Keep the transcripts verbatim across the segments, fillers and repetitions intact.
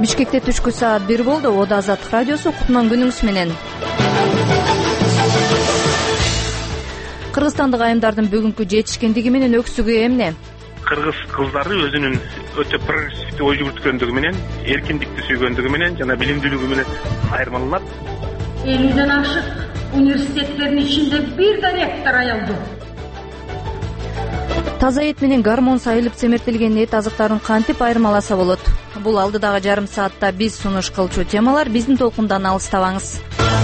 Бишкекте түшкү саат бир болду. Ода Азаттык радиосу, кутман күнүңүз менен. Кыргызстандык айымдардын бүгүнкү жетишкендиги менен өксүгү эмне? Кыргыз кыздары өзүнүн өтө прогрессивдүү ой жүгүрткөндүгү менен, эркиндикти сүйгөндүгү менен жана билимдүүлүгү менен айырмаланат. элүүдөн ашык университеттердин ичинде бир да ректор аял жок. Таза эт менен гормон сайылып семертилген эт азыктарын кантип айырмаласа болот? Бул алдыдагы жарым саатта биз сунуш кылчу темалар. Биздин толкундан алыстабаңыз.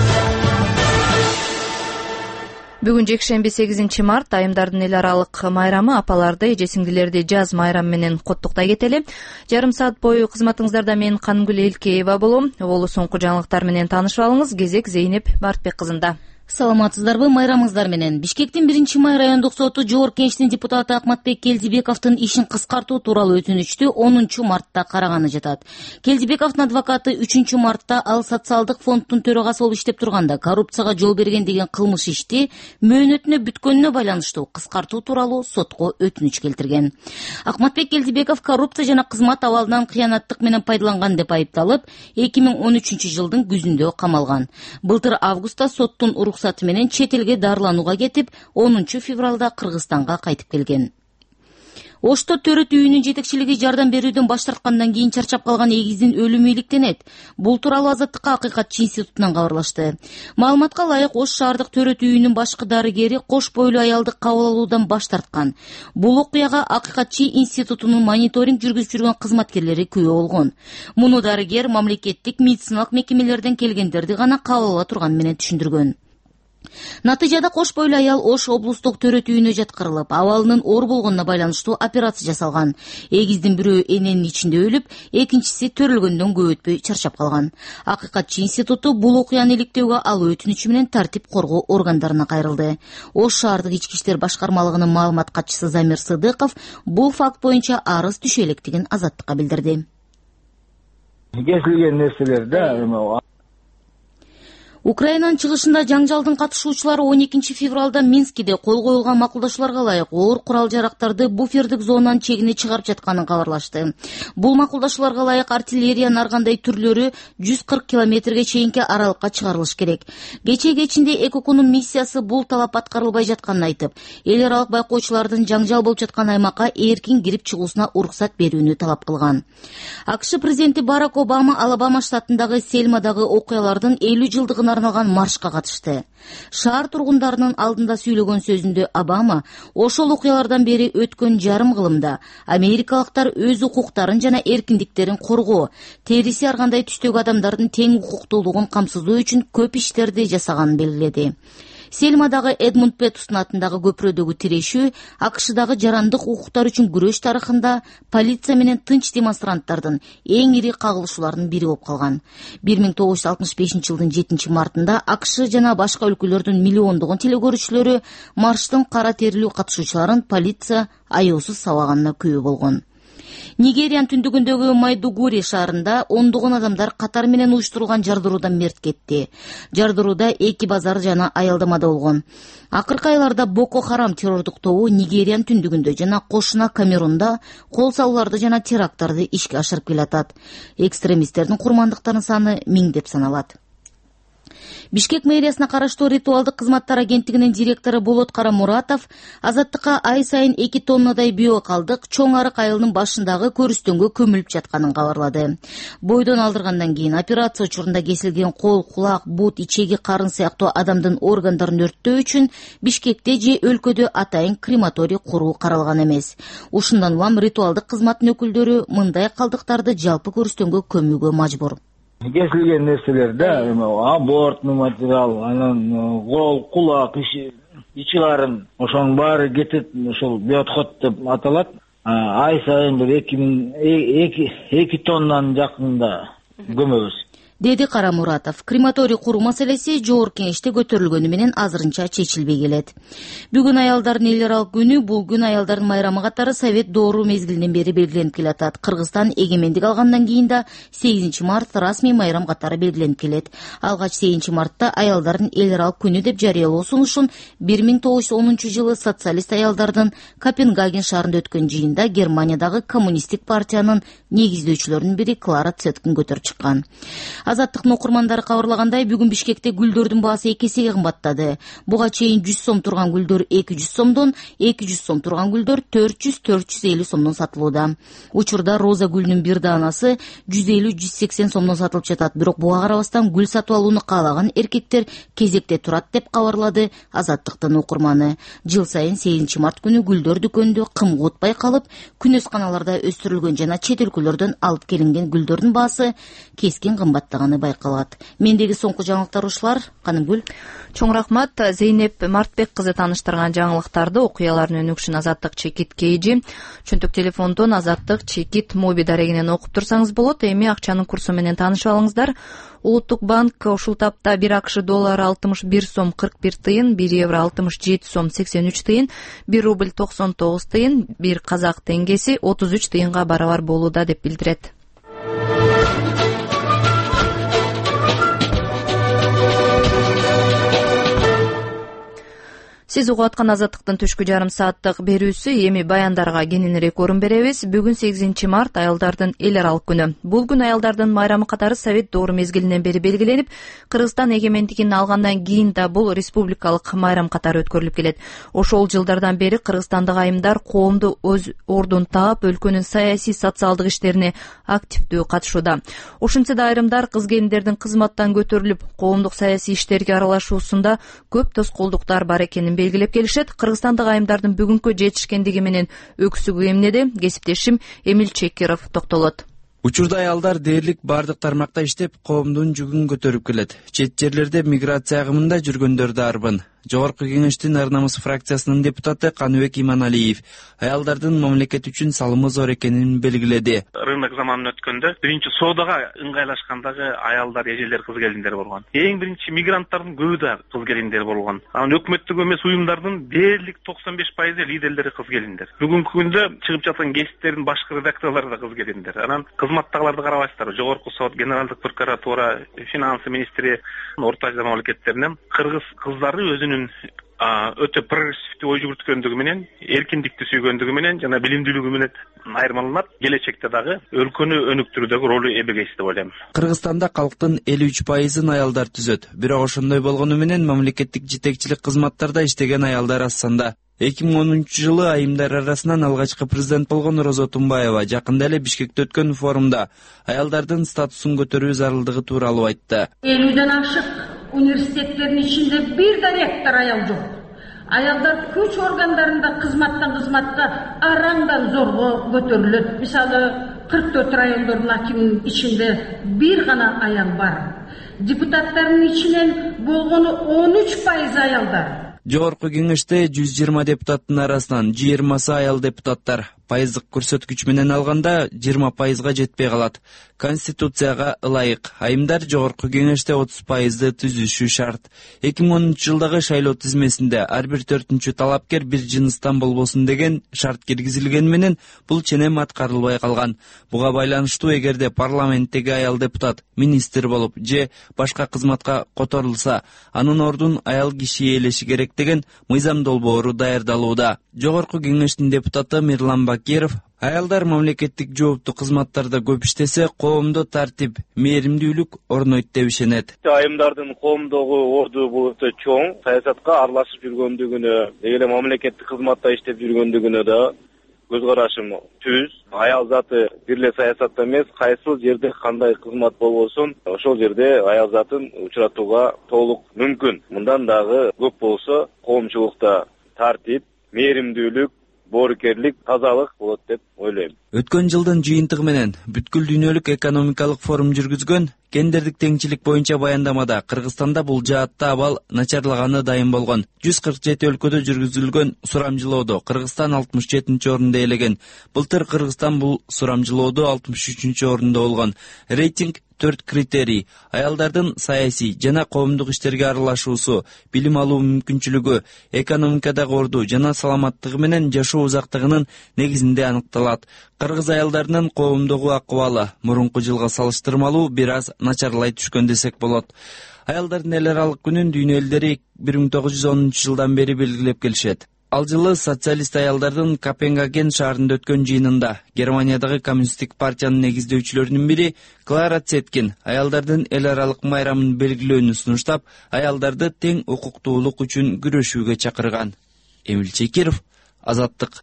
Бүгүн жекшемби сегизинчи март, айымдардын эл аралык майрамы. Апаларды, эже сиңдилерди жаз майрамы менен коттуктай кетели. Жарым саат бою кызматыңыздарда мен Канымгүл Элкеева болом. Болу соңку жаңылыктар менен таанышып алыңыз. Кезек Зейнеп Бартбек кызында. Саламатсыздарбы, майрамыңыздар менен. Бишкектин биринчи май райондук соту Жогорку Кеңештин депутаты Акматбек Келдибековдун ишин кыскартуу тууралуу өтүнүчтү онунчу мартта караганы жатат. Келдибековдун адвокаты үчүнчү мартта ал социалдык фонддун төрагасы болуп иштеп турганда коррупцияга жол берген деген кылмыш ишти мөөнөтүнө бүткөнүнө байланыштуу кыскартуу тууралуу сотко өтүнүч келтирген. Акматбек Келдибеков коррупция жана кызмат абалынан кыянаттык менен пайдаланган деп айыпталып, эки миң он үчүнчү жылдын күзүндө камалган. Былтыр августта соттун уруксаты менен чет элге дарыланууга кетип, онунчу февралда Кыргызстанга кайтып келген. Ошто төрөт үйүнүн жетекчилиги жардам берүүдөн баш тарткандан кийин чарчап калган эгиздин өлүмү иликтенет. Бул тууралуу Азаттыкка Акыйкатчы институтунан кабарлашты. Маалыматка ылайык, Ош шаардык төрөт үйүнүн башкы дарыгери кош бойлуу аялды кабыл алуудан баш тарткан. Бул окуяга Акыйкатчы институтунун мониторинг жүргүзүп жүргөн кызматкерлери күбө болгон. Муну дарыгер мамлекеттик медициналык мекемелерден келгендерди гана кабыл ала турган менен түшүндүргөн. Натыйжада кош бойлуу аял Ош облустук төрөт үйүнө жаткырылып, абалынын оор болгонуна байланыштуу операция жасалган. Эгиздин бирөө эненин ичинде өлүп, экинчиси төрөлгөндөн көп өтпөй чарчап калган. Акыйкатчы институту бул окуяны иликтөөгө алуу өтүнүчү менен тартип коргоо органдарына кайрылды. Ош шаардык ички иштер башкармалыгынын маалымат катчысы Замир Сыдыков бул факт боюнча арыз түшө электигин Азаттыкка билдирди. Кесилген нерселер да. Украинанын чыгышында жаңжалдын катышуучулары он экинчи февралда Минскиде кол коюлган макулдашууларга ылайык оор курал-жарактарды буфердик зонанын чегине чыгарып жатканын кабарлашты. Бул макулдашууларга ылайык артиллериянын ар кандай түрлөрү жүз кырк километрге чейинки аралыкка чыгарылыш керек. Кечээ кечинде ЭКОКунун миссиясы бул талап аткарылбай жатканын айтып, эл аралык байкоочулардын жаңжал болуп жаткан аймакка эркин кирип чыгуусуна уруксат берүүнү талап кылган. АКШ президенти Барак Обама Алабама штатындагы Сельмадагы окуялардын элүү жылдыгына арналган маршка катышты. Шаар тургундарынын алдында сүйлөгөн сөзүндө Обама ошол окуялардан бери өткөн жарым кылымда америкалыктар өз укуктарын жана эркиндиктерин коргоо, териси ар кандай түстөгү адамдардын тең укуктуулугун камсыздоо үчүн көп иштерди жасаганын белгиледи. Сельмадагы Эдмунд Петустун атындагы көпүрөдөгү тирешүү АКШдагы жарандык укуктар үчүн күрөш тарыхында полиция менен тынч демонстранттардын эң ири кагылышууларынын бири болуп калган. бир миң тогуз жүз алтымыш бешинчи жылдын жетинчи мартында АКШ жана башка өлкөлөрдүн миллиондогон телекөрүүчүлөрү марштын кара терилүү катышуучуларын полиция аяусуз сабаганына күбө болгон. Нигериянын түндүгүндөгү Майдугури шаарында ондогон адамдар катар менен уюштурулган жардыруудан мерт кетти. Жардырууда эки базар жана аялдамада болгон. Акыркы айларда Боко Харам террордук тобу Нигериянын түндүгүндө жана кошуна Камерунда кол салууларды жана теракттарды ишке ашырып келатат. Экстремисттердин курмандыктарынын саны миңдеп саналат. Бишкек мэриясына караштуу ритуалдык кызматтар агенттигинин директору Болот Карамуратов Азаттыкка ай сайын эки тоннадай биокалдык чоң арык айылынын башындагы көрүстөнгө көмүлүп жатканын кабарлады. Бойдон алдыргандан кийин операция учурунда кесилген кол, кулак, бут, ичеги, карын сыяктуу адамдын органдарын өрттөө үчүн Бишкекте же өлкөдө атайын крематорий куруу каралган эмес. Ушундан улам ритуалдык кызматтын өкүлдөрү мындай калдыктарды жалпы көрүстөнгө көмүүгө мажбур. Кесилген нерселер да, абортный материал, анан кол, кулак, ичи карын, ошонун баары кетет, ошол биотход деп аталат. Ай сайын бир эки тоннанын жакынында көмөбүз. деди Карамуратов. Крематорий куруу маселеси жогорку кеңеште көтөрүлгөнү менен азырынча чечилбей келет. Бүгүн аялдардын эл аралык күнү. Бул күн аялдардын майрамы катары Совет доору мезгилинен бери белгиленип келатат. Кыргызстан эгемендик алгандан кийин да сегизинчи март расмий майрам катары белгиленип келет. Алгач сегизинчи мартта аялдардын эл аралык күнү деп жарыялоо сунушун бир миң тогуз жүз онунчу жылы социалист аялдардын Копенгаген шаарында өткөн жыйында Германиядагы коммунисттик партиянын негиздөөчүлөрүнүн бири Клара Цеткин көтөрүп чыккан. Азаттыктын окурмандары кабарлагандай, бүгүн Бишкекте гүлдөрдүн баасы эки эсеге кымбаттады. Буга чейин жүз сом турган гүлдөр эки жүз сомдон, эки жүз сом турган гүлдөр төрт жүз төрт жүз элүү сомдон сатылууда. Учурда роза гүлүнүн бир даанасы жүз элүү жүз сексен сомдон сатылып жатат. Бирок буга карабастан гүл сатып алууну каалаган эркектер кезекте турат деп кабарлады Азаттыктын окурманы. Жыл сайын сегизинчи март күнү гүлдөр дүкөнүндө кымгут байкалып, күнөсканаларда өстүрүлгөн жана чет өлкөлөрдөн алып келинген гүлдөрдүн баасы кескин кымбаттаганы байкалат. Мендеги соңку жаңылыктар ушулар. Канымгүл. Чоң рахмат. Зейнеп Мартбек кызы тааныштырган жаңылыктарды, окуялардын өнүгүшүн Азаттык Чекит Кейжи чөнтөк телефондон Азаттык Чекит моби дарегинен окуп турсаңыз болот. Эми акчанын курсу менен таанышып алыңыздар. Улуттук банк ушул тапта бир АКШ доллары алтымыш бир сом кырк бир тыйын, бир евро алтымыш жети сом сексен үч тыйын, бир рубль токсон тогуз тыйын, бир казак теңгеси отуз үч тыйынга барабар болууда деп билдирет. Сиз угуп аткан Азаттыктын түшкү жарым сааттык берүүсү. Эми баяндарга кененирээк орун беребиз. Бүгүн сегизинчи март аялдардын эл аралык күнү. Бул күн аялдардын майрамы катары Совет доору мезгилинен бери белгиленип, Кыргызстан эгемендигин алгандан кийин да бул республикалык майрам катары өткөрүлүп келет. Ошол жылдардан бери кыргызстандык айымдар коомду өз ордун таап, өлкөнүн саясий социалдык иштерине активдүү катышууда. Ошентсе да айрымдар кыз келиндердин кызматтан көтөрүлүп, коомдук саясий иштерге аралашуусунда көп тоскоолдуктар бар экенин белгилеп келишет. Кыргызстандык айымдардын бүгүнкү жетишкендиги менен өксүгү эмнеде? Кесиптешим Эмил Чекиров токтолот. Учурда аялдар дээрлик бардык тармакта иштеп, коомдун жүгүн көтөрүп келет. Чет жерлерде миграция агымында жүргөндөр да арбын. Жогорку кеңештин ар намыс фракциясынын депутаты Каныбек Иманалиев аялдардын мамлекет үчүн салымы зор экенин белгиледи. Рынок заманын өткөндө биринчи соодага ыңгайлашкандагы аялдар, эжелер, кыз келиндер болгон. Эң биринчи мигранттардын көбү да кыз келиндер болгон. Анан өкмөттүк эмес уюмдардын дээрлик токсон беш пайызы лидерлери кыз келиндер. Бүгүнкү күндө чыгып жаткан гезиттердин башкы редакторлору да кыз келиндер. Анан кызматтагыларды карабайсыздар. Жогорку сот, генералдык прокуратура, финансы министри, Орто Азия мамлекеттеринен кыргыз кыздары өзүнүн өтө прогрессивдүү ой жүгүрткөндүгү менен, эркиндикти сүйгөндүгү менен жана билимдүүлүгү менен айырмаланат. Келечекте дагы өлкөнү өнүктүрүүдөгү ролу эбегейси деп ойлойм. Кыргызстанда калктын элүү үч пайызын аялдар түзөт. Бирок ошондой болгону менен мамлекеттик жетекчилик кызматтарда иштеген аялдар аз санда. эки миң онунчу жылы айымдар арасынан алгачкы президент болгон Розо Тумбаева жакында эле Бишкекте өткөн форумда аялдардын статусун көтөрүү зарылдыгы тууралуу айтты. элүүдөн ашык университеттердин ичинде бир да ректор аял жок. Аялдар күч органдарында кызматтан кызматка араңдан зорго көтөрүлөт. Мисалы, кырк төрт райондордун акиминин ичинде бир гана аял бар. Депутаттардын ичинен болгону он үч пайыз аялдар. Жогорку кеңеште жүз жыйырма депутаттын арасынан жыйырмасы аял депутаттар. Пайыздык көрсөткүч менен алганда жыйырма пайызга жетпей калат. Конституцияга ылайык айымдар жогорку кеңеште отуз пайызды түзүшү шарт. эки миң онунчу жылдагы шайлоо тизмесинде ар бир төртүнчү талапкер бир жыныстан болбосун деген шарт киргизилгени менен бул ченем аткарылбай калган. Буга байланыштуу эгерде парламенттеги аял депутат министр болуп же башка кызматка которулса, анын ордун аял киши ээлеши керек деген мыйзам долбоору даярдалууда. Жогорку кеңештин депутаты Мирлан Бакиров аялдар мамлекеттик жооптуу кызматтарда көп иштесе, коомдо тартип, мээримдүүлүк орнойт деп ишенет. Айымдардын коомдогу орду бул өтө чоң, саясатка аралашып жүргөндүгүнө, эле мамлекеттик кызматта иштеп жүргөндүгүнө да көз карашым түз. Аял заты бир эле саясатта эмес, кайсыл жерде кандай кызмат болбосун, ошол жерде аял затын учуратууга толук мүмкүн. Мындан дагы көп болсо, коомчулукта тартип, мээримдүүлүк, боорукерлик, тазалык болот деп ойлойм. Өткөн жылдын жыйынтыгы менен бүткүл дүйнөлүк экономикалык форум жүргүзгөн гендердик теңчилик боюнча баяндамада Кыргызстанда бул жаатта абал начарлаганы дайым болгон. жүз кырк жети өлкөдө жүргүзүлгөн сурамжылоодо Кыргызстан алтымыш жетинчи орунду ээлеген. Былтыр Кыргызстан бул сурамжылоодо алтымыш үчүнчү орунда болгон. Рейтинг төрт критерий: аялдардын саясий жана коомдук иштерге аралашуусу, билим алуу мүмкүнчүлүгү, экономикадагы орду жана саламаттыгы менен жашоо узактыгынын негизинде аныкталат. Кыргыз аялдарынын коомдогу акыбалы мурунку жылга салыштырмалуу бир аз начарлай түшкөн десек болот. Аялдардын эл аралык күнүн дүйнө элдери бир миң тогуз жүз онунчу жылдан бери белгилеп келишет. Ал жылы социалист аялдардын Копенгаген шаарында өткөн жыйынында Германиядагы коммунисттик партиянын негиздөөчүлөрүнүн бири Клара Цеткин аялдардын эл аралык майрамын белгилөөнү сунуштап, аялдарды тең укуктуулук үчүн күрөшүүгө чакырган. Эмил Чекиров, Азаттык.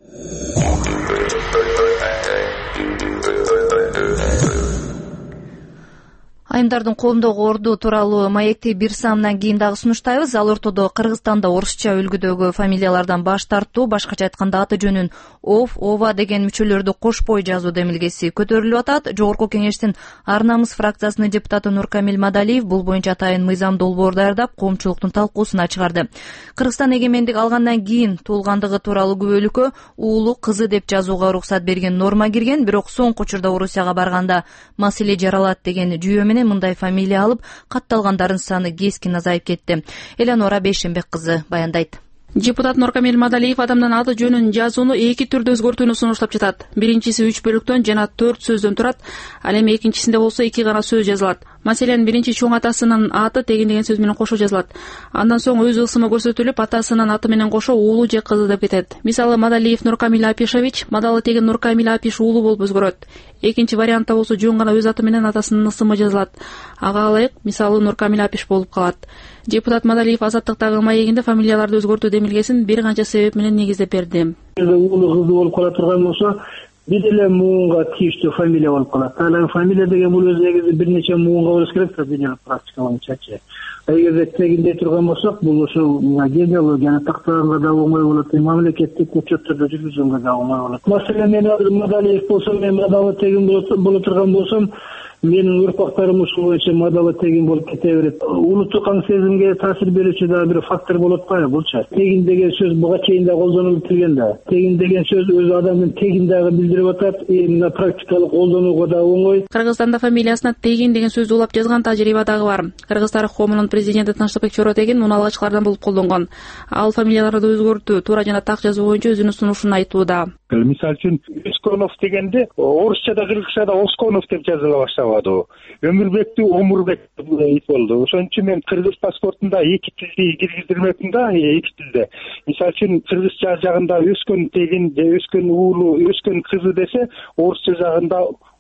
Айымдардын коомдогу орду тууралуу маекти бир саамдан кийин дагы сунуштайбыз. Ал ортодо Кыргызстанда орусча үлгүдөгү фамилиялардан баш тартуу, башкача айтканда аты жөнүн Ов, Ова деген мүчөлөрдү кошпой жазуу демилгеси көтөрүлүп атат. Жогорку кеңештин Ар намыс фракциясынын депутаты Нуркамил Мадалиев бул боюнча атайын мыйзам долбоор даярдап, коомчулуктун талкуусуна чыгарды. Кыргызстан эгемендик алгандан кийин туулгандыгы тууралуу күбөлүккө уулу, кызы деп жазууга уруксат берген норма кирген, бирок соңку учурда Орусияга барганда маселе жаралат деген жүйө менен мындай фамилия алып катталгандардын саны кескин азайып кетти. Элеонора Бейшенбек кызы баяндайт. Депутат Нуркамил Мадалиев адамдын аты жөнүн жазууну эки түрдө өзгөртүүнү сунуштап жатат. Биринчиси үч бөлүктөн жана төрт сөздөн турат, ал эми экинчисинде болсо эки гана сөз жазылат. Маселен, биринчи чоң атасынын аты тегин деген сөз менен кошо жазылат. Андан соң өз ысымы көрсөтүлүп, атасынын аты менен кошо уулу же кызы деп кетет. Мисалы, Мадалиев Нуркамил Апишевич, Мадалы тегин Нуркамил Апиш уулу болуп өзгөрөт. Экинчи вариантта болсо жөн гана өз аты менен атасынын ысымы жазылат. Ага ылайык, мисалы, Нуркамил Апиш болуп калат. Депутат Мадалиев Азаттыктагы маегинде фамилияларды өзгөртүү демилгесин бир канча себеп менен негиздеп берди. Уулу кызы болуп кала турган болсо, бир эле муунга тийиштүү фамилия болуп калат. Ал фамилия деген бул өз негизи бир нече муунга болуш керек да, дүйнөлүк практика боюнчачы. Эгерде тегиндей турган болсок, бул ошо генеалогияны тактаганга да оңой болот, мамлекеттик учеттордо жүргүзгөнгө да оңой болот. Маселен, мен азыр Мадалиев болсом, мен Мадалы тегин боло турган болсом, менин урпактарым ушул боюнча Мадалы тегин болуп кете берет. Улуттук аң сезимге таасир берүүчү дагы бир фактор болуп атпайбы булчу? Тегин деген сөз буга чейин да колдонулуп келген да. Тегин деген сөз өз адамдын тегин дагы билдирип атат, мына практикалык колдонууга да оңой. Кыргызстанда фамилиясына тегин деген сөздү улап жазган тажрыйба дагы бар. Кыргыз тарых коомунун президенти Тынчтыкбек Чоротегин муну алгачкылардан болуп колдонгон. Ал фамилияларды өзгөртүү, туура жана так жазуу боюнча өзүнүн сунушун айтууда. Мисалы үчүн Өскөнов дегенде орусчада, кыргызчада Осконов деп жазыла баштабады. Өмүрбекти Омурбек деп болду. Ошон үчүн мен кыргыз паспортунда эки тилди киргиздирмекмин да, эки тилде. Мисалы үчүн кыргызча жагында өскөн тегин же өскөн уулу, өскөн кызы десе, орусча жагында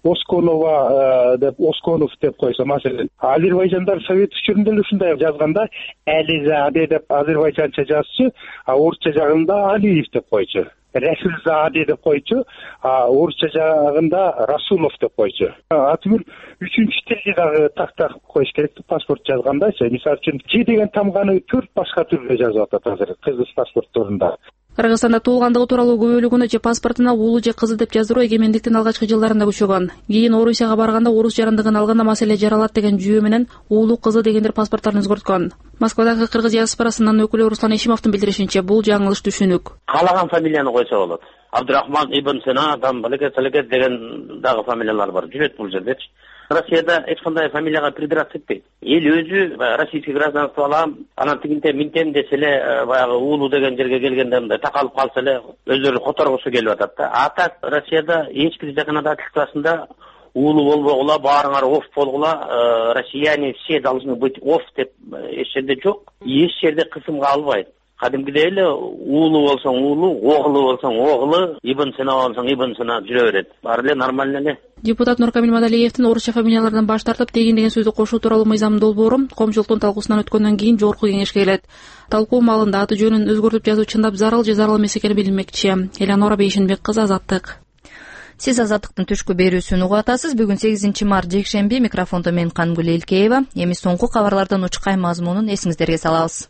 Осконова деп, Осконов деп койсо, маселен. Азербайжандар совет учурунда эле ушундай жазганда Ализаде деп азербайжанча жазчу, а орусча жагында Алиев деп койчу. Расулзаде деп койчу, а орусча жагында Расулов деп койчу. Аты бир үчүнчү тилди дагы так-так коюш керек паспорт жазгандачы. Мисалы үчүн Ж деген тамганы төрт башка түрдө жазып атат азыр кыргыз паспортторунда. Кыргызстанда туулгандыгы тууралуу күбөлүгүнө же паспортуна уулу же кызы деп жаздыруу эгемендиктин алгачкы жылдарында күчөгөн. Кийин Орусияга барганда орус жарандыгын алганда маселе жаралат деген жүйө менен уулу кызы дегендер паспорттарын өзгөрткөн. Москвадагы кыргыз диаспорасынын өкүлү Руслан Ишимовдун билдиришинче, бул жаңылыш түшүнүк. Каалаган фамилияны койсо болот. Абдурахман ибн Сина, там Балекет Салекет деген дагы фамилиялар бар. Жүрөт бул жердечи. Россияда эч кандай фамилияга придираться этпейт. Эл өзү российский гражданство алам, анан тигинте минтем десе эле баягы уулу деген жерге келгенде мындай такалып калса эле өздөрү которгусу келип атат да. А так Россияда эч бир законодательствосунда уулу болбогула, баарыңар оф болгула, россияне все должны быть оф деп эч жерде жок. Эч жерде кысымга албайт. Кадимгидей эле уулу болсоң уулу, оглу болсоң оглу, ибн Сина болсоң ибн Сина жүрө берет. Баары эле нормально эле. Депутат Нуркамил Мадалиевдин орусча фамилиялардан баш тартып тегин деген сөздү кошуу тууралуу мыйзам долбоору коомчулуктун талкуусунан өткөндөн кийин жогорку кеңешке келет. Талкуу маалында аты жөнүн өзгөртүп жазуу чындап зарыл же зарыл эмес экени билинмекчи. Элеонора Бейшенбек кызы, Азаттык. Сиз Азаттыктын түшкү берүүсүн угуп атасыз. Бүгүн сегизинчи март жекшемби, микрофондо мен Кангүл Элкеева. Эми соңку кабарлардан учкай мазмунун эсиңиздерге салабыз.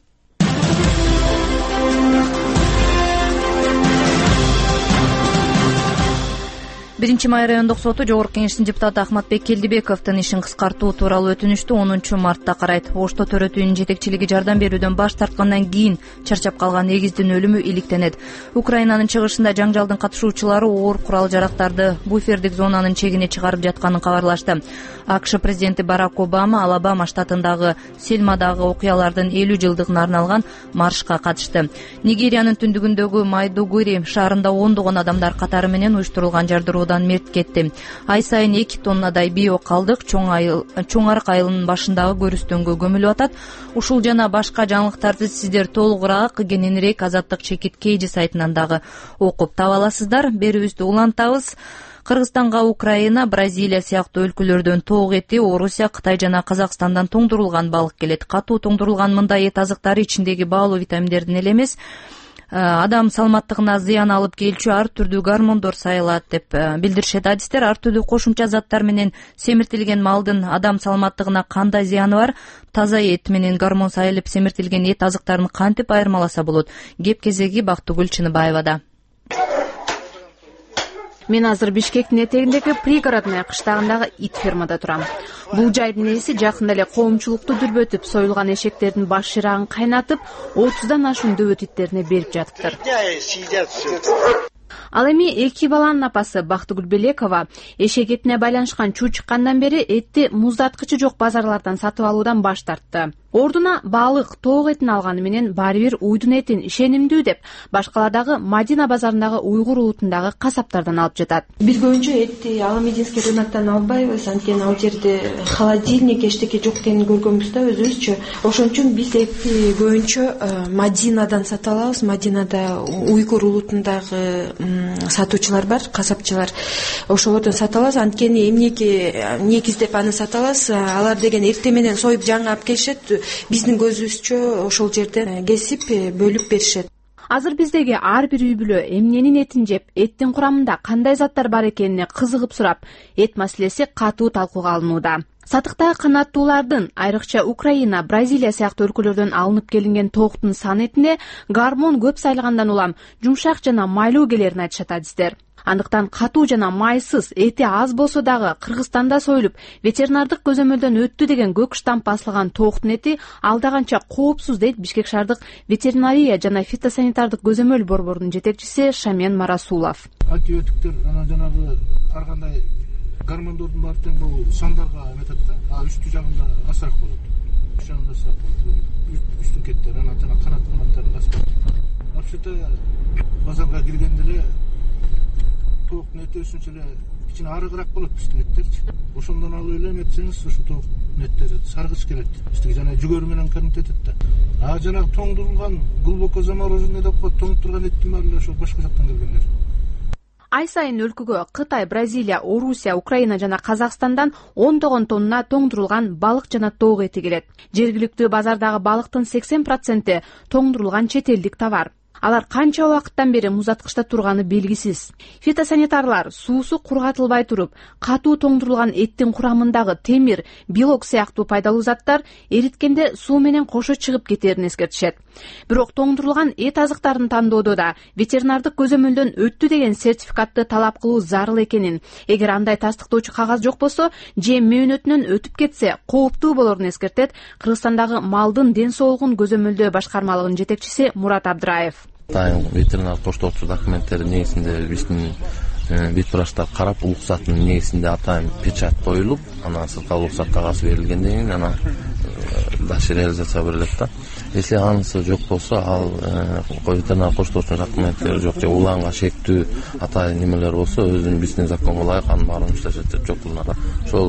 биринчи май райондук соту жогорку кеңештин депутаты Ахматбек Келдибековдун ишин кыскартуу тууралуу өтүнүштү онунчу мартта карайт. Ошто төрөтүүнүн жетекчилиги жардам берүүдөн баш тарткандан кийин чарчап калган эгиздин өлүмү иликтенет. Украинанын чыгышында жаңжалдын катышуучулары оор курал жарактарды буфердик зонанын чегине чыгарып жатканын кабарлашты. АКШ президенти Барак Обама Алабама штатындагы Сельмадагы окуялардын элүү жылдыгына арналган маршка катышты. Нигериянын түндүгүндөгү Майдугури шаарында ондогон адамдар катары менен уюштурулган жардыруудан мерт кетти. Ай сайын эки тоннадай био калдык чоң айыл чоң арык айылынын башындагы көрүстөнгө көмүлүп атат. Ушул жана башка жаңылыктарды сиздер толугураак кененирээк Азаттык чекит Кейжи сайтынан дагы окуп таба аласыздар. Берүүбүздү улантабыз. Кыргызстанга Украина, Бразилия сыяктуу өлкөлөрдөн тоок эти, Орусия, Кытай жана Казакстандан тоңдурулган балык келет. Катуу тоңдурулган мындай эт азыктары ичиндеги баалуу витаминдердин эле эмес, адам саламаттыгына зыян алып келчү ар түрдүү гормондор сайылат деп билдиришет адистер. Ар түрдүү кошумча заттар менен семиртилген малдын адам саламаттыгына кандай зыяны бар? Таза эт менен гормон сайылып семиртилген эт азыктарын кантип айырмаласа болот? Кеп кезеги Бактыгүл Чыныбаевада. Мен азыр Бишкектин этегиндеги пригородный кыштагындагы ит фермада турам. Бул жайдын ээси жакында эле коомчулукту дүрбөтүп, союлган эшектердин баш жырагын кайнатып, отуздан ашуун дөбөт иттерине берип жатыптыр. Ал эми эки баланын апасы Бактыгүл Белекова эшек этине байланышкан чуу чыккандан бери этти муздаткычы жок базарлардан сатып алуудан баш тартты. Ордуна балык, тоок этин алганы менен баары бир уйдун этин ишенимдүү деп башкаладагы Мадина базарындагы уйгур улутундагы касаптардан алып жатат. Биз көбүнчө этти Аламединский рыноктан албайбыз, анткени ал жерде холодильник эчтеке жок экенин көргөнбүз да өзүбүзчө. Ошон үчүн биз этти көбүнчө Мадинадан сатып алабыз. Мадинада уйгур улутундагы сатуучулар бар, касапчылар. Ошолордон сатып алабыз. Анткени эмнеге негиздеп аны сатып алабыз? Алар деген эртең менен союп жаңы алып келишет. Биздин көзүбүзчө ошол жерден кесип бөлүп беришет. Азыр биздеги ар бир үй бүлө эмненин этин жеп, эттин курамында кандай заттар бар экенине кызыгып сурап, эт маселеси катуу талкууга алынууда. Сатыктагы канаттуулардын, айрыкча Украина, Бразилия сыяктуу өлкөлөрдөн алынып келинген тооктун сан этине гормон көп сайылгандан улам жумшак жана майлуу келерин айтышат адистер. Андыктан катуу жана майсыз, эти аз болсо дагы Кыргызстанда союлуп, ветеринардык көзөмөлдөн өттү деген көк штамп басылган тооктун эти алда канча коопсуз дейт Бишкек шаардык ветеринария жана фитосанитардык көзөмөл борборунун жетекчиси Шамен Марасулов. Антибиотиктер анан жанагы ар кандай гормондордун баары тең бул сандарга эметет да. А үстү жагында асыраак болот. Үстү жагында асыраак болот. Үстүн кеттер анан жана канат канаттарын басып. Вообще-то базарга киргенде эле тооктун эти өзүнчө эле кичине арыгыраак болот биздин эттерчи. Ошондон алып эле эметсеңиз ушу тооктун эттери саргыч келет. Биздики жана жүгөрү менен кырмыт этет да. А жанагы тоңдурулган глубоко замороженный деп коет, тоңуп турган эттин баары эле ошо башка жактан келгендер. Ай сайын өлкөгө Кытай, Бразилия, Орусия, Украина жана Казакстандан ондогон тонна тоңдурулган балык жана тоок эти келет. Жергиликтүү базардагы балыктын сексен проценти тоңдурулган чет элдик товар. Алар канча убакыттан бери муздаткычта турганы белгисиз. Фитосанитарлар суусу кургатылбай туруп, катуу тоңдурулган эттин курамындагы темир, белок сыяктуу пайдалуу заттар эриткенде суу менен кошо чыгып кетерин эскертишет. Бирок тоңдурулган эт азыктарын тандоодо да ветеринардык көзөмөлдөн өттү деген сертификатты талап кылуу зарыл экенин, эгер андай тастыктоочу кагаз жок болсо, же мөөнөтүнөн өтүп кетсе, кооптуу болорун эскертет Кыргызстандагы малдын ден соолугун көзөмөлдөө башкармалыгынын жетекчиси Мурат Абдраев. Ветеринар коштоочу документтери негизинде биздин бит врачтар карап, уруксаттын негизинде атайын печать коюлуп, анан сырткалуу уруксат кагазы берилгенден кийин анан дальше реализация берилет да. Если анысы жок болсо, ал ветеринар коштоочу документтери жок же уланга шектүү атайын немелер болсо, өзүнүн биздин законго ылайык анын баарын иштешет жок кылынат. Ошол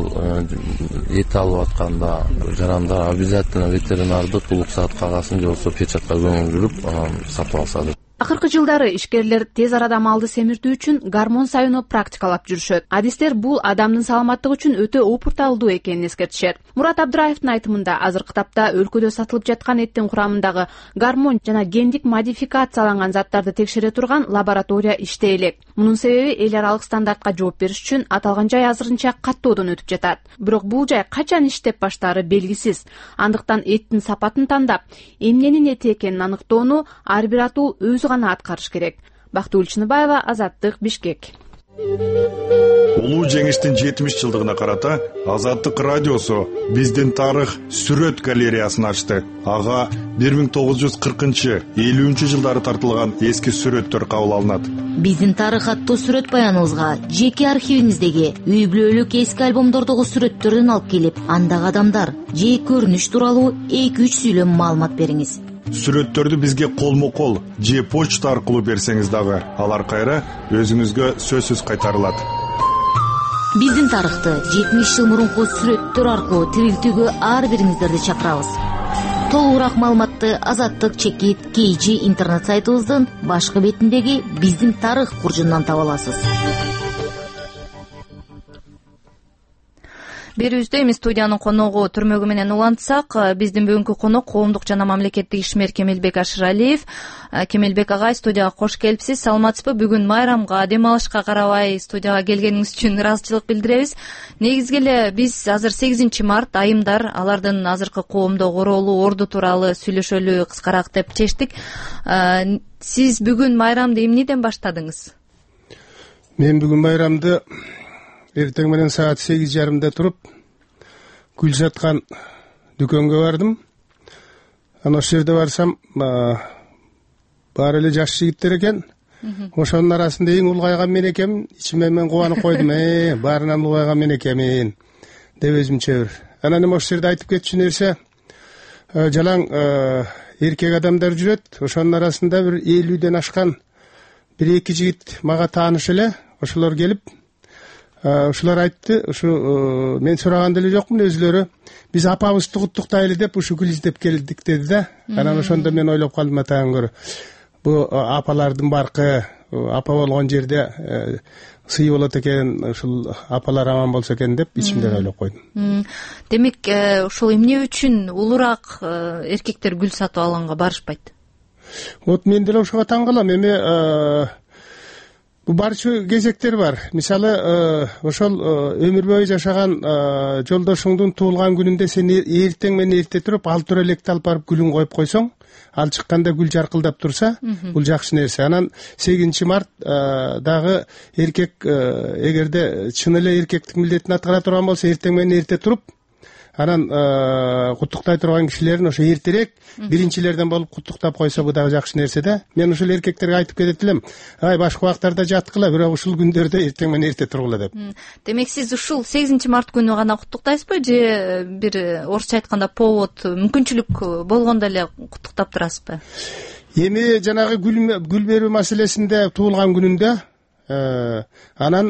эт алып атканда жарандар обязательно ветеринардык уруксат кагазын же болбосо печатка көңүл буруп, анан сатып алса. Акыркы жылдары ишкерлер тез арада малды семиртүү үчүн гормон сайууну практикалап жүрүшөт. Адистер бул адамдын саламаттыгы үчүн өтө опурталдуу экенин эскертишет. Мурат Абдраевдин айтымында азыркы тапта өлкөдө сатылып жаткан эттин курамындагы гормон жана гендик модификацияланган заттарды текшере турган лаборатория иштей элек. Мунун себеби эл аралык стандартка жооп бериш үчүн аталган жай азырынча каттоодон өтүп жатат. Бирок бул жай качан иштеп баштаары белгисиз. Андыктан эттин сапатын тандап, эмненин эти экенин аныктоону ар бир атуу өзү гана аткарыш керек. Бактыгүл Чыныбаева, Азаттык, Бишкек. Улуу жеңиштин жетимиш жылдыгына карата Азаттык радиосу биздин тарых сүрөт галереясын ачты. Ага бир миң тогуз жүз кыркынчы элүүнчү жылдары тартылган эски сүрөттөр кабыл алынат. Биздин тарых аттуу сүрөт баяныбызга жеке архивиңиздеги үй бүлөлүк эски альбомдордогу сүрөттөрдөн алып келип, андагы адамдар же көрүнүш тууралуу эки үч сүйлөм маалымат бериңиз. Сүрөттөрдү бизге колмо-кол же почта аркылуу берсеңиз дагы алар кайра өзүңүзгө сөзсүз кайтарылат. Биздин тарыхты жетимиш жыл мурунку сүрөттөр аркылуу тирилтүүгө ар бириңиздерди чакырабыз. Толугураак маалыматты Азаттык чекит кей джи интернет сайтыбыздын башкы бетиндеги биздин тарых буржундан таба аласыз. Берүүбүздө эми студиянын коногу түрмөгү менен улантсак, биздин бүгүнкү конок коомдук жана мамлекеттик ишмер Кемелбек Ашыралиев. Кемелбек агай, студияга кош келипсиз. Саламатсызбы? Бүгүн майрамга, дем алышка карабай студияга келгениңиз үчүн ыраазычылык билдиребиз. Негизги эле биз азыр сегизинчи март айымдар, алардын азыркы коомдо ороолу орду тууралуу сүйлөшөлү кыскараак деп чечтик. Сиз бүгүн майрамды эмнеден баштадыңыз? Мен бүгүн майрамды эртең менен саат сегиз жарымда туруп, гүл саткан дүкөнгө бардым. Анан ошол жерде барсам, баары эле жаш жигиттер экен. Ошонун арасында эң улгайган мен экенмин. Ичиме мен кубанып койдум, э, баарынан улгайган мен экенмин деп өзүмчө бир. Анан эми ошол жерде айтып кетчү нерсе, жалаң эркек адамдар жүрөт. Ошонун арасында бир элүүдөн ашкан бир эки жигит мага тааныш эле. Ошолор келип, ушулар айтты, ушу мен сураган деле жокмун, өзүлөрү биз апабызды куттуктайлы деп ушу гүл издеп келдик деди да. Анан ошондо мен ойлоп калдым, атаң көрө. Бу апалардын баркы, апа болгон жерде сый болот экен, ушул апалар аман болсо экен деп ичимден ойлоп койдум. Демек, ушул эмне үчүн улураак эркектер гүл сатып алганга барышпайт? Вот мен деле ошого таң калам. Эми бу барчу кезектер бар. Мисалы, ошол өмүр бою жашаган жолдошуңдун туулган күнүндө сен эртең менен эрте туруп, ал тура электи алып барып гүлүн коюп койсоң, ал чыкканда гүл жаркылдап турса, бул жакшы нерсе. Анан сегизинчи март дагы эркек, эгерде чын эле эркектик милдетин аткара турган болсо, эртең менен эрте туруп, анан куттуктай турган кишилерин ошо эртерээк биринчилерден болуп куттуктап койсо, бу дагы жакшы нерсе да. Мен ушул эркектерге айтып кетет элем, ай башка убактарда жаткыла, бирок ушул күндөрдө эртең менен эрте тургула деп. Демек, сиз ушул сегизинчи март күнү гана куттуктайсызбы, же бир орусча айтканда повод, мүмкүнчүлүк болгондо эле куттуктап турасызбы? Эми жанагы гүл берүү маселесинде туулган күнүндө, анан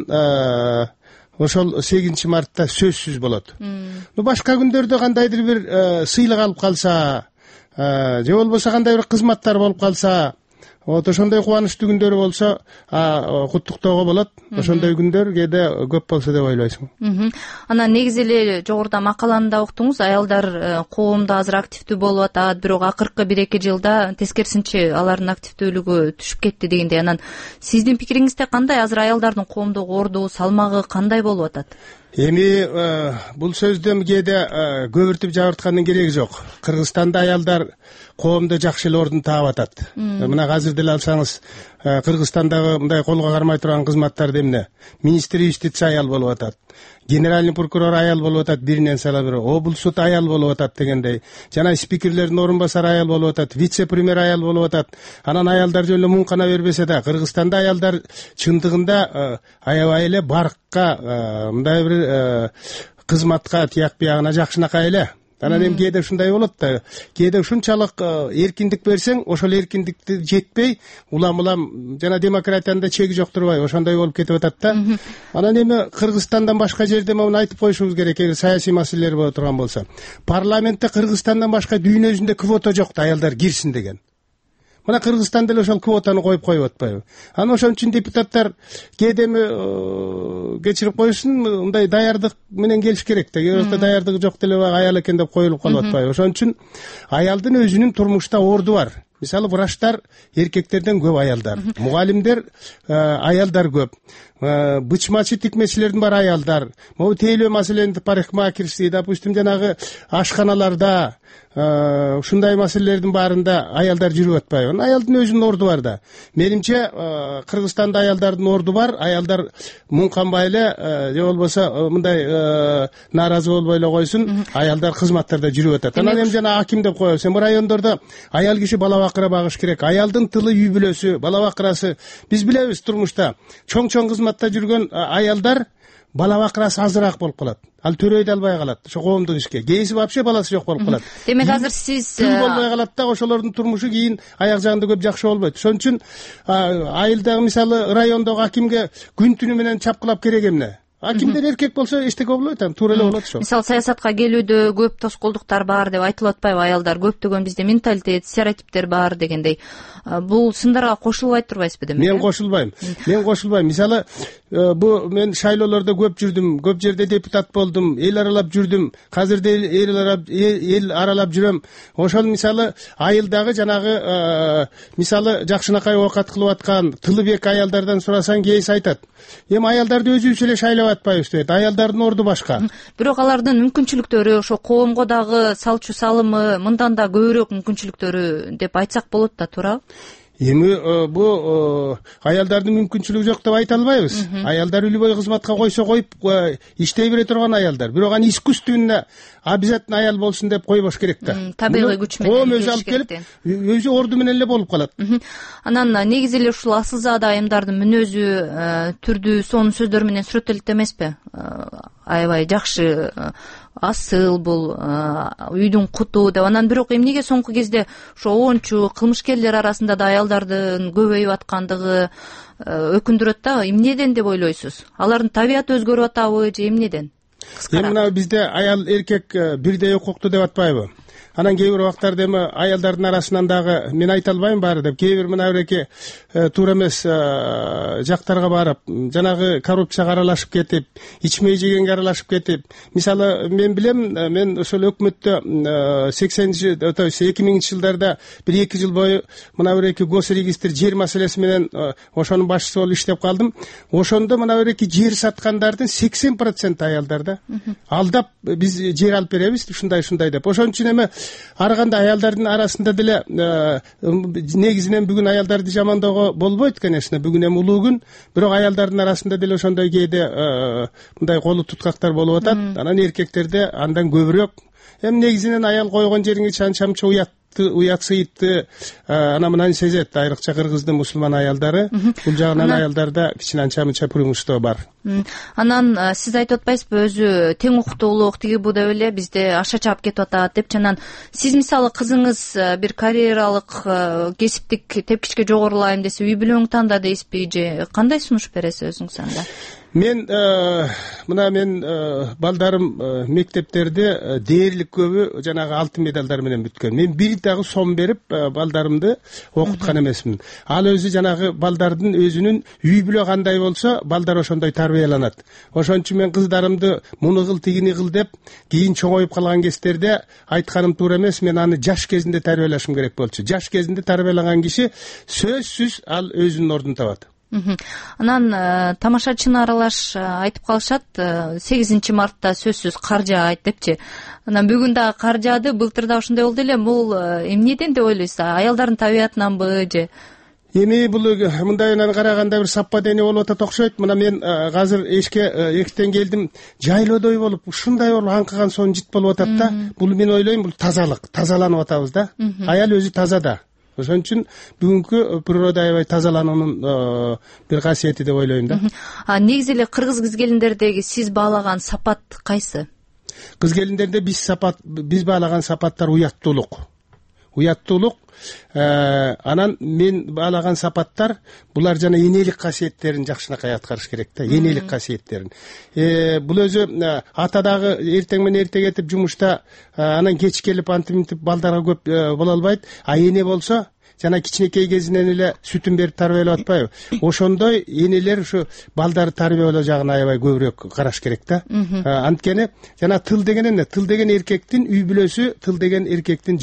ошол сегизинчи мартта сөзсүз болот. Ну башка күндөрдө кандайдыр бир сыйлык алып калса, же болбосо кандай бир кызматтар болуп калса, вот ошондой кубанычтуу күндөр болсо, куттуктоого болот. Ошондой күндөр кээде көп болсо деп ойлойсуң. Анан негизи эле жогоруда макаланда уктуңуз, аялдар коомдо азыр активдүү болуп атат, бирок акыркы бир эки жылда тескерисинче алардын активдүүлүгү түшүп кетти дегендей. Анан сиздин пикириңизде кандай? Азыр аялдардын коомдогу орду, салмагы кандай болуп атат? Эми бул сөздөн кээде көбүртүп жабырткандын кереги жок. Кыргызстанда аялдар коомдо жакшы эле ордун таап атат. Мына азыр деле алсаңыз, Кыргызстандагы мындай колго кармай турган кызматтарды эмне? Министр юстиция аял болуп атат. Генеральный прокурор аял болуп атат, биринен сала бир. Облсуд аял болуп атат дегендей. Жана спикерлердин орун басары аял болуп атат, вице-премьер аял болуп атат. Анан аялдар жөн эле муңкана бербесе да, Кыргызстанда аялдар чындыгында аябай эле баркка, мындай бир кызматка, тияк биягына жакшынакай эле. Анан эми кээде ушундай болот да, кээде ушунчалык эркиндик берсең, ошол эркиндикти жетпей, улам-улам жана демократиянда чеги жок турбайбы, ошондой болуп кетип атат да. Анан эми Кыргызстандан башка жерде муну айтып коюшубуз керек, эгер саясий маселелер боло турган болсо. Парламентте Кыргызстандан башка дүйнөсүндө квота жок да, аялдар кирсин деген. Мына Кыргызстан деле ошол квотаны коюп коюп атпайбы? Анан ошон үчүн депутаттар кээде кечирип коюшун, мындай даярдык менен келиш керек да. Эгер даярдыгы жок деле аял экен деп коюлуп калып атпайбы? Ошон үчүн аялдын өзүнүн турмушта орду бар. мисалы врачтар эркектерден көп аялдар, мугалимдер аялдар көп, бычмачы тикмечилердин баары аялдар, могу тейлөө маселелерди парикмахерский, допустим жанагы ашканаларда ушундай маселелердин баарында аялдар жүрүп атпайбы? Аялдын өзүнүн орду бар да. Менимче Кыргызстанда аялдардын орду бар, аялдар муңканбай эле же болбосо мындай нааразы болбой эле койсун, аялдар кызматтарда жүрүп атат. Анан эми жана аким деп коебуз. Эми райондордо аял киши бала бакыра багыш керек. Аялдын тылы үй бүлөсү, бала бакырасы. Биз билебиз турмушта чоң-чоң кызматта жүргөн аялдар бала бакырасы азыраак болуп калат. Ал төрөйдө албай калат. Ошо коомдук ишке. Кээси вообще баласы жок болуп калат. Демек азыр сиз тил болбой калат да, ошолордун турмушу кийин аяк жагында көп жакшы болбойт. Ошон үчүн айылдагы мисалы райондогу акимге күн түнү менен чапкылап керек эмне? Акимдер эркек болсо эчтеке болбойт, ам туура эле болот ошо. Мисалы саясатка келүүдө көп тоскоолдуктар бар деп айтылып атпайбы? Аялдар көптөгөн бизде менталитет, стереотиптер бар дегендей. Бул сындарга кошулбай турбайсызбы демек? Мен кошулбайм. Мен кошулбайм. Мисалы бу мен шайлоолордо көп жүрдүм, көп жерде депутат болдум, эл аралап жүрдүм. Азыр да эл аралап эл аралап жүрөм. Ошол мисалы айылдагы жанагы мисалы жакшынакай оокат кылып аткан тылыбек аялдардан сурасаң кээси айтат. Эми аялдарды өзүбүз эле шайлап атпайбыз дейт. Аялдардын орду башка. Бирок алардын мүмкүнчүлүктөрү, ошо коомго дагы салчу салымы мындан да көбүрөөк мүмкүнчүлүктөрү деп айтсак болот да, туурабы? Эми бу аялдардын мүмкүнчүлүгү жок деп айта албайбыз. Аялдар үлбөй кызматка койсо коюп иштей бере турган аялдар. Бирок аны искусственно обязательно аял болсун деп койбош керек да. Табигый күч менен. Коом өзү алып келип, өзү орду менен эле болуп калат. Анан негизи эле ушул асылзаада айымдардын мүнөзү түрдүү сонун сөздөр менен сүрөттөлөт эмеспи? Аябай жакшы, асыл бул үйдүн куту деп. Анан бирок эмнеге соңку кезде ошо оончу кылмышкерлер арасында да аялдардын көбөйүп аткандыгы өкүндүрөт да? Эмнеден деп ойлойсуз? Алардын табияты өзгөрүп атабы же эмнеден? Эми мына бизде аял эркек бирдей укуктуу деп атпайбы? Анан кээ бир убактарда эми аялдардын арасынан дагы мен айта албайм баары деп, кээ бир мына биреки туура эмес жактарга барып, жанагы коррупцияга аралашып кетип, ичмей жегенге аралашып кетип. Мисалы мен билем, мен ошол өкмөттө сексенинчи, то есть эки миңинчи жылдарда бир эки жыл бою мына биреки госрегистр жер маселеси менен ошонун башчысы болуп иштеп калдым. Ошондо мына биреки жер саткандардын сексен проценти аялдар да. Алдап биз жер алып беребиз, ушундай ушундай деп. Ошон үчүн эми ар кандай аялдардын арасында деле негизинен бүгүн аялдарды жамандоого болбойт, конечно, бүгүн эми улуу күн, бирок аялдардын арасында деле ошондой кээде мындай колу туткактар болуп атат. Анан эркектерде андан көбүрөөк. Эми негизинен аял койгон жериңе чанчамчы уят уят сыйытты, анан мынаны сезет, айрыкча кыргыздын мусулман аялдары. Бул жагынан аялдарда кичине анча мынча преимущество бар. Анан сиз айтып атпайсызбы, өзү тең укуктуулук тиги бу деп эле бизде аша чаап кетип атат деп. Анан сиз мисалы кызыңыз бир карьералык кесиптик тепкичке жогорулайм десе, үй бүлөңү танда дейсизби же кандай сунуш бересиз өзүңүз анда? Мен мына мен балдарым мектептерде дээрлик көбү жанагы алтын медалдар менен бүткөн. Мен бир дагы сом берип балдарымды окуткан эмесмин. Ал өзү жанагы балдардын өзүнүн үй бүлө кандай болсо, балдар ошондой тарбияланат. Ошон үчүн мен кыздарымды муну кыл, тигини кыл деп кийин чоңоюп калган кездерде айтканым туура эмес. Мен аны жаш кезинде тарбиялашым керек болчу. Жаш кезинде тарбиялаган киши сөзсүз ал өзүнүн ордун табат. Анан тамашачыны аралаш айтып калышат, сегизинчи мартта сөзсүз кар жаайт депчи. Анан бүгүн дагы кар жаады, былтыр да ошондой болду эле. Бул эмнеден деп ойлойсуз? Аялдардын табиятынанбы же? Эми бул мындайынан караганда бир совпадение болуп атат окшойт. Мына мен азыр эшке эктен келдим, жайлоодой болуп, ушундай болуп аңкыган сон жит болуп атат да. Бул мен ойлойм, бул тазалык, тазаланып атабыз да. Аял өзү таза да. Ошон үчүн бүгүнкү природа аябай тазалануунун бир касиети деп ойлойм да. А негизи эле кыргыз кыз келиндердеги сиз баалаган сапат кайсы? Кыз келиндерде биз сапат биз баалаган сапаттар уяттуулук. Уяттуулук, анан мен баалаган сапаттар булар жана энелик касиеттерин жакшынакай аткарыш керек да, энелик касиеттерин. Бул өзү ата дагы эртең менен эрте кетип жумушта, анан кеч келип антип мынтип балдарга көп боло албайт. А эне болсо жана кичинекей кезинен эле сүтүн берип тарбиялап атпайбы? Ошондой энелер ушу балдарды тарбиялоо жагына аябай көбүрөөк караш керек да. Анткени жана тыл деген эмне? Тыл деген эркектин үй бүлөсү, тыл деген эркектин жары.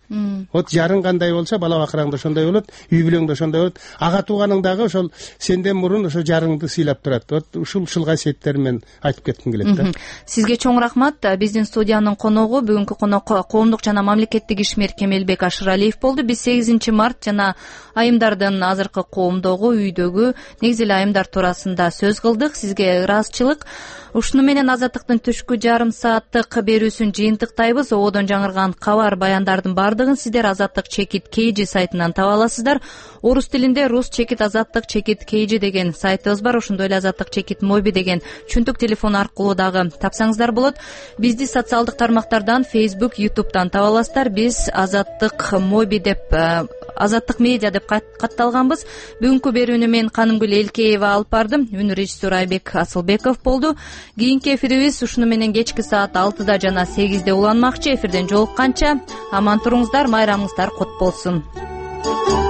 вот жарың кандай болсо бала бакыраң да ошондой болот, үй бүлөң да ошондой болот. Ага тууганың дагы ошол сенден мурун ошо жарыңды сыйлап турат. Вот ушул ушул касиеттерин мен айтып кетким келет да. Сизге чоң рахмат. Биздин студиянын коногу бүгүнкү конок коомдук жана мамлекеттик ишмер Кемелбек Ашыралиев болду. Биз сегизинчи март жана айымдардын азыркы коомдогу, үйдөгү негизи эле айымдар туурасында сөз кылдык. Сизге ыраазычылык. Ушуну менен Азаттыктын түшкү жарым сааттык берүүсүн жыйынтыктайбыз. Ободон жаңырган кабар баяндардын бардыгын сиздер Азаттык чекит kg сайтынан таба аласыздар. Орус тилинде рус чекит азаттык чекит kg деген сайтыбыз бар. Ошондой эле азаттык чекит моби деген чүнтүк телефон аркылуу дагы тапсаңыздар болот. Бизди социалдык тармактардан Facebook, YouTube'дан таба аласыздар. Биз Азаттык моби деп, Азаттык медиа деп катталганбыз. Бүгүнкү берүүнү мен Канымгүл Элкеева алып бардым. Үн режиссер Айбек Асылбеков болду. Кийинки эфирибиз ушуну менен кечки саат алтыда жана сегизде уланмакчы. Эфирден жолукканча аман туруңуздар, майрамыңыздар кут болсун.